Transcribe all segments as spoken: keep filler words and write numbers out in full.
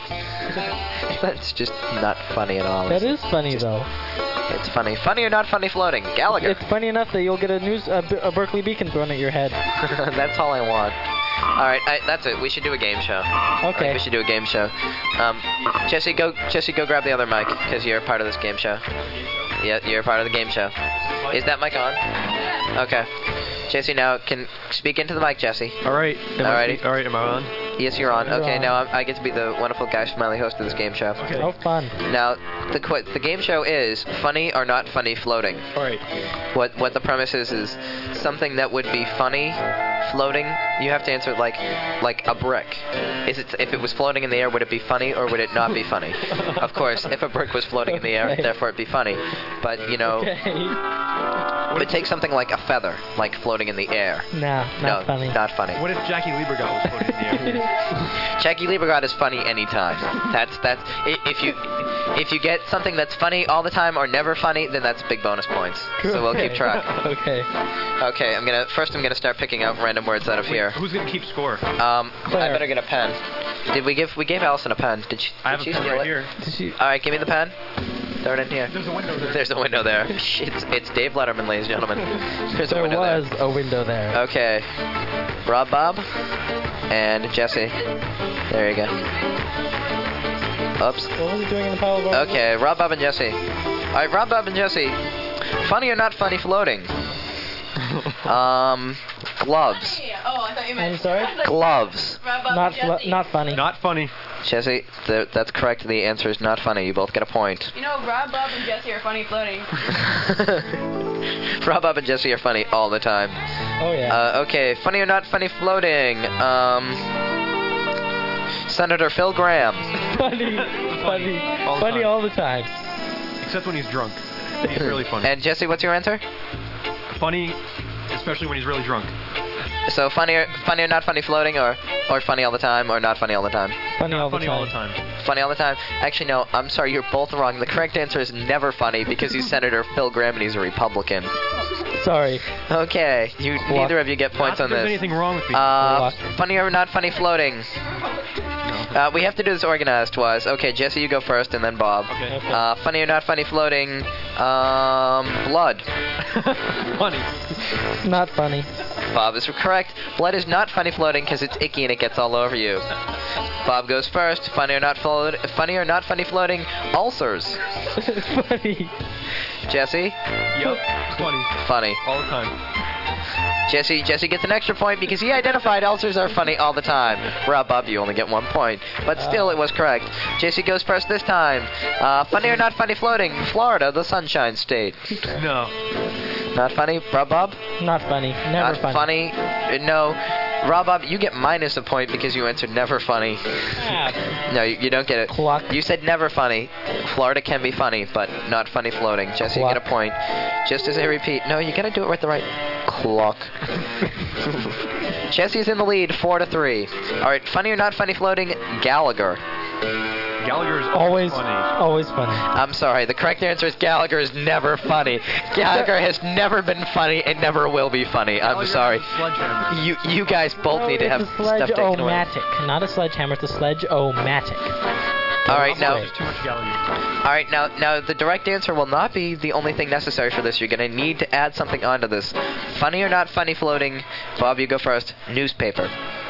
That's just not funny at all. That is funny, Just- though. It's funny. Funny or not funny floating? Gallagher. It's funny enough that you'll get a news a, B- a Berkeley beacon thrown at your head. That's all I want. All right, I, that's it. We should do a game show. I think Okay. we should do a game show. Um, Jesse, go. Jesse, go grab the other mic because you're part of this game show. Yeah, you're part of the game show. Is that mic on? Okay. Jesse, now can speak into the mic, Jesse. All right. Am Alrighty. I, all right. Am I on? Yes, you're on. You're Okay, on. now I'm, I get to be the wonderful Guy Smiley host of this game show. Okay. Oh, fun. Now, the qu- the game show is funny or not funny floating. All right. What what the premise is is something that would be funny floating. You have to answer like like a brick. Is it if it was floating in the air, would it be funny or would it not be funny? Of course, if a brick was floating in the air, Okay. therefore it'd be funny. But you know, Okay. but take something like a feather, like floating in the air. Nah, not no, funny. not funny. What if Jackie Liebergot was floating in the air? Jackie Liebergot is funny anytime. That's that's i- if you if you get something that's funny all the time or never funny, then that's big bonus points. So we'll keep Okay. track. Okay. Okay, I'm gonna first I'm gonna start picking out random words out of here. Who's gonna keep score? Um, I Claire. better get a pen. Did we give we gave Allison a pen? Did she? I have did a she pen steal right it? here. Did you? All right, give me the pen. Throw it in here. There's a window there. There's a window there. It's it's Dave Letterman, ladies and gentlemen. There's a There window was there. a window there. Okay, Rob, Bob, and Jesse. There you go. Oops. What was he doing in the pile of our Okay, Rob, Bob, and Jesse. All right, Rob, Bob, and Jesse. Funny or not funny floating? Um, gloves. Oh, I thought you meant. I'm sorry? Gloves. Not fl- not funny. Not funny. Jesse, th- that's correct. The answer is not funny. You both get a point. You know, Rob, Bob, and Jesse are funny floating. Rob, Bob, and Jesse are funny all the time. Oh yeah. Uh, okay, funny or not funny floating? Um, Senator Phil Graham. funny, funny, All the funny time. all the time. Except when he's drunk. He's really funny. And Jesse, what's your answer? Funny, especially when he's really drunk. So funny or funny or not funny floating, or or funny all the time, or not funny all the time? Funny all the funny time. all the time. Funny all the time. Actually, no. I'm sorry. You're both wrong. The correct answer is never funny because he's Senator Phil Graham and he's a Republican. Sorry. Okay, you neither of you get points Not on that there's this. anything wrong with me. Uh, Block. funny or not funny floating? Uh, we have to do this organized wise. Okay, Jesse, you go first, and then Bob. Okay. Okay. Uh, funny or not funny floating? Um, blood. Funny. Not funny. Bob is correct. Blood is not funny floating because it's icky and it gets all over you. Bob goes first. Funny or not float? Funny or not funny floating? Ulcers. funny. Jesse, Yup. Funny. funny. All the time. Jesse, Jesse gets an extra point because he identified ulcers are funny all the time. Rob, Bob, you only get one point, but still it was correct. Jesse goes first this time. Uh, funny or not funny floating? Florida, the Sunshine State. No. Not funny, Rob, Bob? Not funny. Never Not funny. Uh, No. Rob, Bob, you get minus a point because you answered never funny. Ah, No, you, you don't get it. Cluck. You said never funny. Florida can be funny, but not funny floating. Jesse, you Cluck. get a point. Just as I repeat, no, you gotta do it with the right clock. Jesse's in the lead, four to three. All right, funny or not funny floating? Gallagher. Gallagher is always, funny. always funny. I'm sorry. The correct answer is Gallagher is never funny. Gallagher has never been funny and never will be funny. I'm Gallagher sorry. has a sledgehammer. You you guys both No, need to it's have a stuff taken away. sledge-o-matic, not a sledgehammer. It's a sledge-o-matic. All right, now. There's too much Gallagher. All right, now, now the direct answer will not be the only thing necessary for this. You're going to need to add something onto this. Funny or not funny floating? Bob, you go first. Newspaper.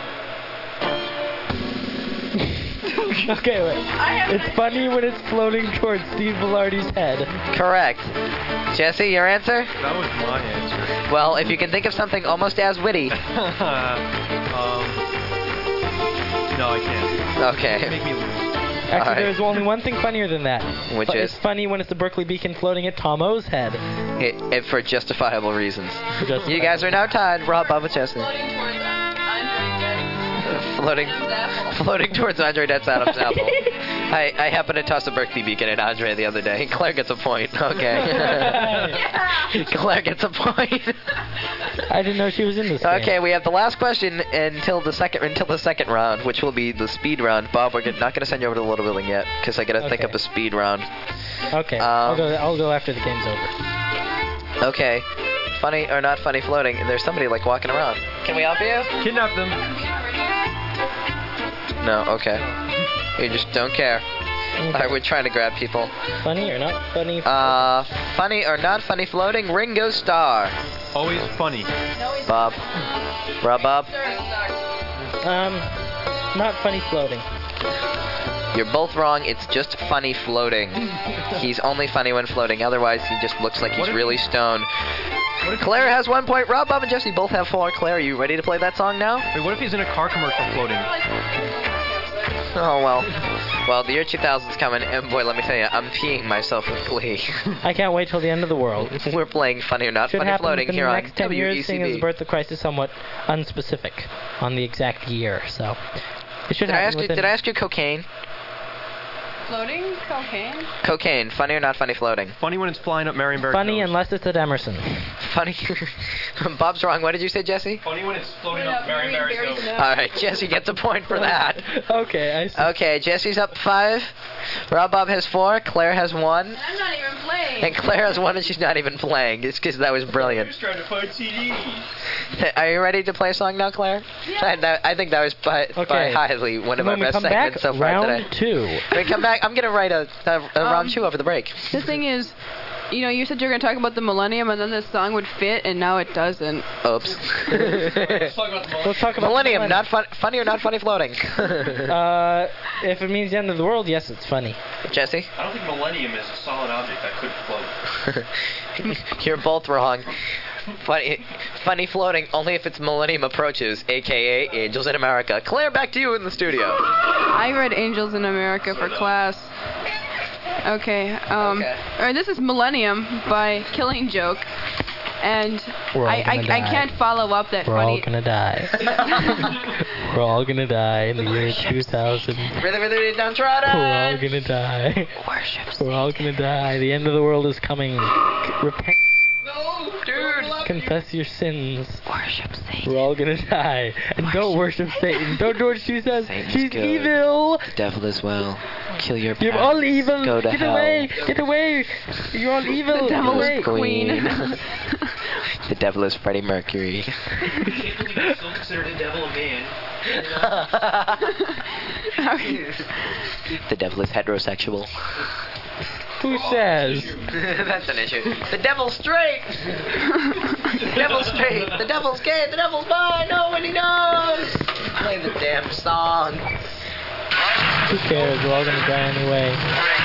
Okay, wait. It's funny when it's floating towards Steve Velarde's head. Correct. Jesse, your answer? That was my answer. Well, if you can think of something almost as witty. um, no, I can't. Okay. Make me lose. Actually, Alright. there's only one thing funnier than that. Which But is? It's funny when it's the Berkeley Beacon floating at Tom O's head. It, it, for justifiable reasons. Just- You guys are now tied. Rob, Bob, and Jesse. Floating towards Andre Floating, Apple. floating towards Andre Det's Adam's apple. I, I happened to toss a Berkeley Beacon at Andre the other day. Claire gets a point. Okay. Claire gets a point. I didn't know she was in this game. Okay, we have the last question until the second until the second round, which will be the speed round. Bob, we're get, not going to send you over to the Little Building yet because I got to think Okay. up a speed round. Okay, Um, I'll go. I'll go after the game's over. Okay, funny or not funny floating? And there's somebody like walking around. Can we help you? Kidnap them. No. Okay. You just don't care. Alright, we're trying to grab people. Funny or not funny? Uh, funny or not funny floating? Ringo Starr. Always funny. Bob. Rob Bob. Um, not funny floating. You're both wrong. It's just funny floating. He's only funny when floating. Otherwise, he just looks like he's What if- really stoned. What if, Claire has one point. Rob, Bob, and Jesse both have four. Claire, are you ready to play that song now? wait, what if he's in a car commercial floating? Oh, well. Well, the year two thousand's coming, and boy, let me tell you, I'm peeing myself with glee. I can't wait till the end of the world. We're playing Funny or Not Should Funny happen Floating within here the on next ten W E years, C seeing as the B. birth of Christ is somewhat unspecific on the exact year. So it should Did I happen ask you? within. Did I ask you cocaine? Floating cocaine. Cocaine. Funny or not funny floating? Funny when it's flying up Marionberry. Funny unless it's at Emerson. Funny. Bob's wrong. What did you say, Jesse? Funny when it's floating Floating up up Marion Marionberry's Barry's nose. nose. All right, Jesse gets a point for that. Okay, I see. Okay, Jesse's up five. Rob Bob has four. Claire has one. I'm not even playing. And Claire has one, and she's not even playing. It's because that was brilliant. Just trying to find C Ds. Are you ready to play a song now, Claire? Yeah. I, that, I think that was by, by Okay. highly one of when our we best come back, segments so far round today. two. When we come back, I'm going to write a, a, a round Um, two over the break. The thing is, you know, you said you were going to talk about the millennium, and then this song would fit, and now it doesn't. Oops. Let's talk about the Let's talk about Millennium, the not fun, funny or not funny floating. Uh, if it means the end of the world, yes, it's funny. Jesse? I don't think millennium is a solid object that could float. You're both wrong. Funny, funny floating only if it's millennium approaches, aka Angels in America. Claire, back to you in the studio. I read Angels in America for class. Okay. Um, Okay. All right, this is Millennium by Killing Joke, and We're all I, I, gonna I die. can't follow up that We're all funny. gonna die. We're all gonna die in the year two thousand. Really, really downtrodden. We're all gonna die. Worships. We're all gonna die. The end of the world is coming. Repent. No, dude. Confess your sins. Worship Satan. We're all gonna die. And don't worship Satan. Don't do what she says. Satan's She's good. evil. The devil as well. Kill your You're parents. all evil. Go to Get hell. away. Get away. You're all evil. The devil Get is away. queen. The devil is Freddie Mercury. I can't believe you still consider the devil a man. The devil is heterosexual. Who says? That's an issue. The devil's straight. The devil's straight. The devil's gay. The devil's bi. Nobody knows. Play the damn song. Who cares? We're all gonna die anyway.